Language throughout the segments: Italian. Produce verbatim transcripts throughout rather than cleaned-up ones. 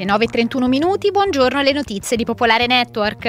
nove e trentuno minuti, buongiorno alle notizie di Popolare Network.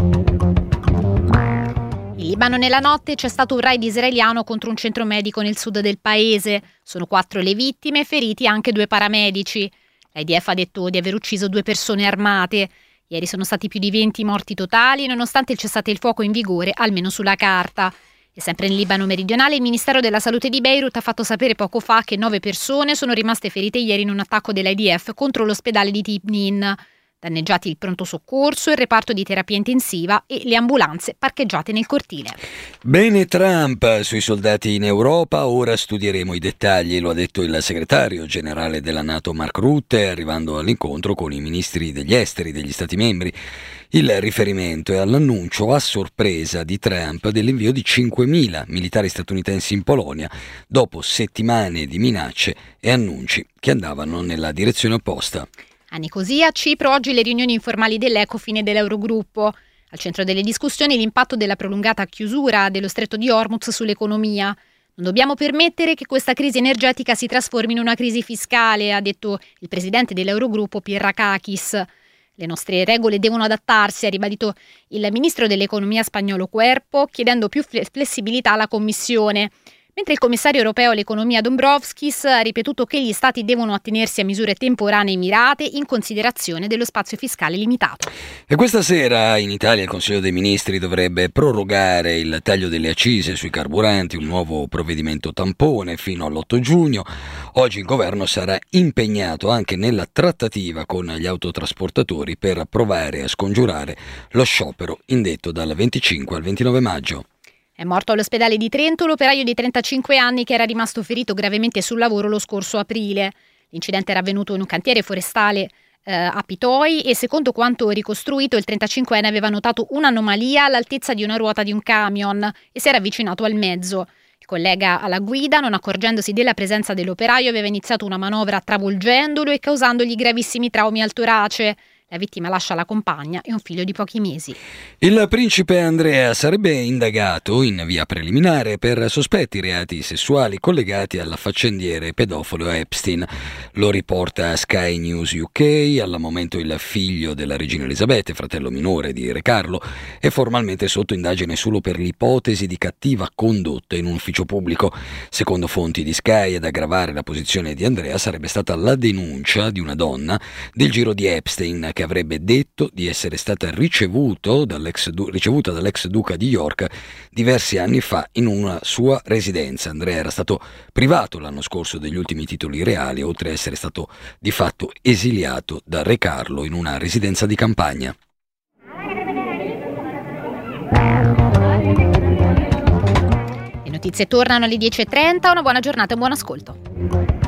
In Libano nella notte c'è stato un raid israeliano contro un centro medico nel sud del paese. Sono quattro le vittime, feriti anche due paramedici. L'I D F ha detto di aver ucciso due persone armate. Ieri sono stati più di venti morti totali, nonostante il cessate il fuoco in vigore, almeno sulla carta. E sempre nel Libano meridionale, il Ministero della Salute di Beirut ha fatto sapere poco fa che nove persone sono rimaste ferite ieri in un attacco dell'I D F contro l'ospedale di Tibnin. Danneggiati il pronto soccorso, il reparto di terapia intensiva e le ambulanze parcheggiate nel cortile. Bene Trump sui soldati in Europa, ora studieremo i dettagli, lo ha detto il segretario generale della NATO Mark Rutte, arrivando all'incontro con i ministri degli esteri degli Stati membri. Il riferimento è all'annuncio a sorpresa di Trump dell'invio di cinquemila militari statunitensi in Polonia, dopo settimane di minacce e annunci che andavano nella direzione opposta. A Nicosia, a Cipro, oggi le riunioni informali dell'Ecofin e dell'Eurogruppo. Al centro delle discussioni l'impatto della prolungata chiusura dello stretto di Hormuz sull'economia. Non dobbiamo permettere che questa crisi energetica si trasformi in una crisi fiscale, ha detto il presidente dell'Eurogruppo Pierrakakis. Le nostre regole devono adattarsi, ha ribadito il ministro dell'economia spagnolo Cuerpo, chiedendo più flessibilità alla Commissione. Mentre il commissario europeo all'economia Dombrovskis ha ripetuto che gli stati devono attenersi a misure temporanee mirate in considerazione dello spazio fiscale limitato. E questa sera in Italia il Consiglio dei Ministri dovrebbe prorogare il taglio delle accise sui carburanti, un nuovo provvedimento tampone fino all'otto giugno. Oggi il governo sarà impegnato anche nella trattativa con gli autotrasportatori per provare a scongiurare lo sciopero indetto dal venticinque al ventinove maggio. È morto all'ospedale di Trento l'operaio di trentacinque anni che era rimasto ferito gravemente sul lavoro lo scorso aprile. L'incidente era avvenuto in un cantiere forestale eh, a Pitoi e secondo quanto ricostruito il trentacinquenne aveva notato un'anomalia all'altezza di una ruota di un camion e si era avvicinato al mezzo. Il collega alla guida, non accorgendosi della presenza dell'operaio, aveva iniziato una manovra travolgendolo e causandogli gravissimi traumi al torace. La vittima lascia la compagna e un figlio di pochi mesi. Il principe Andrea sarebbe indagato in via preliminare per sospetti reati sessuali collegati all'affaccendiere pedofilo Epstein. Lo riporta Sky News U K. Al momento il figlio della regina Elisabetta, fratello minore di Re Carlo, è formalmente sotto indagine solo per l'ipotesi di cattiva condotta in un ufficio pubblico. Secondo fonti di Sky, ad aggravare la posizione di Andrea sarebbe stata la denuncia di una donna del giro di Epstein, che avrebbe detto di essere stata ricevuto dall'ex du- ricevuta dall'ex duca di York diversi anni fa in una sua residenza. Andrea era stato privato l'anno scorso degli ultimi titoli reali, oltre a essere stato di fatto esiliato da Re Carlo in una residenza di campagna. Le notizie tornano alle dieci e trenta, una buona giornata e un buon ascolto.